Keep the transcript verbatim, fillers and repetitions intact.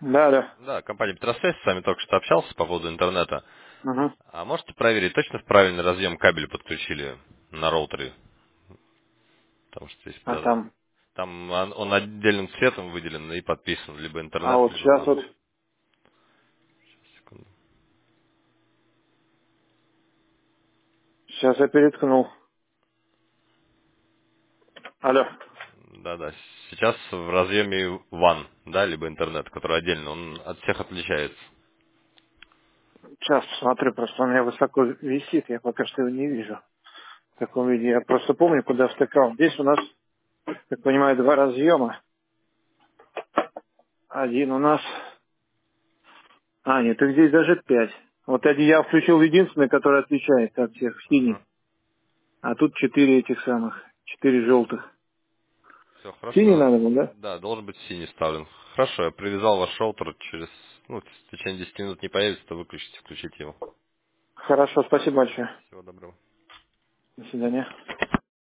Да, да. Да, компания Петросвязь, с вами только что общался по поводу интернета. Угу. А можете проверить, точно в правильный разъем кабель подключили на роутере? Потому что здесь А да, там, там он он отдельным цветом выделен и подписан, либо а интернет, вот либо сейчас ван. вот, Секунду. сейчас я переткнул. Алло. Да-да, сейчас в разъеме ван, да, либо интернет, который отдельно, он от всех отличается. Сейчас посмотрю, просто он у меня высоко висит, я пока что его не вижу. В таком виде. Я просто помню, куда втыкал. Здесь у нас, как понимаю, два разъема. Один у нас... А, нет, их здесь даже пять. Вот один я включил единственный, который отличается от всех, синий. А тут четыре этих самых, четыре желтых. Все хорошо. Синий Ну, надо было, да? да, должен быть синий вставлен. Хорошо, я привязал ваш роутер через, ну, в течение десяти минут не появится, то выключите, включите его. Хорошо, спасибо большое. Всего доброго. До свидания.